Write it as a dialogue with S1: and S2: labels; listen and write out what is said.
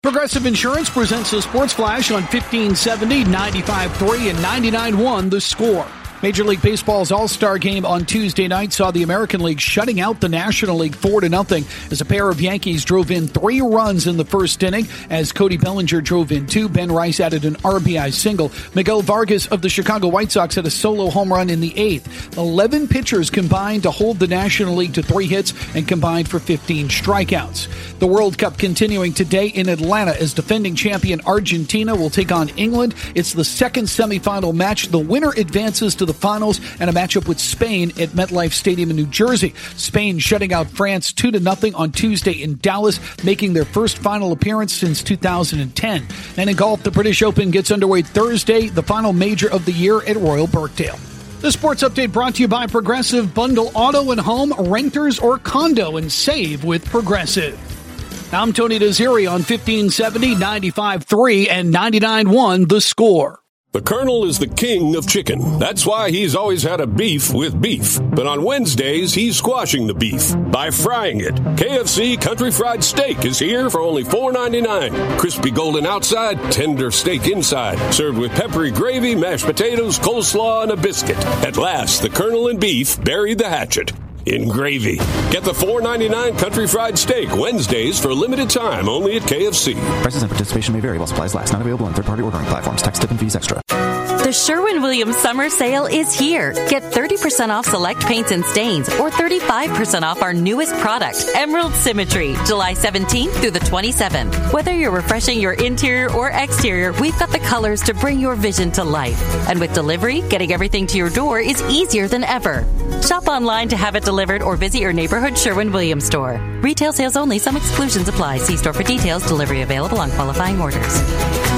S1: Progressive Insurance presents a Sports Flash on 1570, 95.3, and 99.1 The Score. Major League Baseball's All-Star Game on Tuesday night saw the American League shutting out the National League 4-0 as a pair of Yankees drove in 3 runs in the first inning as Cody Bellinger drove in 2. Ben Rice added an RBI single. Miguel Vargas of the Chicago White Sox had a solo home run in the 8th. 11 pitchers combined to hold the National League to 3 hits and combined for 15 strikeouts. The World Cup continuing today in Atlanta as defending champion Argentina will take on England. It's the second semifinal match. The winner advances to the finals and a matchup with Spain at MetLife Stadium in New Jersey. Spain shutting out France 2-0 on Tuesday in Dallas, making their first final appearance since 2010. And in golf, the British Open gets underway Thursday, the final major of the year at Royal Birkdale. The sports update brought to you by Progressive. Bundle auto and home, renters or condo, and save with Progressive. I'm Tony Desiri on 1570, 95.3, and 99.1 The Score.
S2: The Colonel is the king of chicken. That's why he's always had a beef with beef. But on Wednesdays, he's squashing the beef by frying it. KFC Country Fried Steak is here for only $4.99. Crispy golden outside, tender steak inside. Served with peppery gravy, mashed potatoes, coleslaw, and a biscuit. At last, the Colonel and beef buried the hatchet in gravy. Get the $4.99 Country Fried Steak Wednesdays for a limited time only at KFC.
S3: Prices and participation may vary while supplies last. Not available on third-party ordering platforms. Tax, tip, and fees extra.
S4: The Sherwin-Williams Summer Sale is here. Get 30% off select paints and stains or 35% off our newest product, Emerald Symmetry, July 17th through the 27th. Whether you're refreshing your interior or exterior, we've got the colors to bring your vision to life. And with delivery, getting everything to your door is easier than ever. Shop online to have it delivered or visit your neighborhood Sherwin-Williams store. Retail sales only. Some exclusions apply. See store for details. Delivery available on qualifying orders.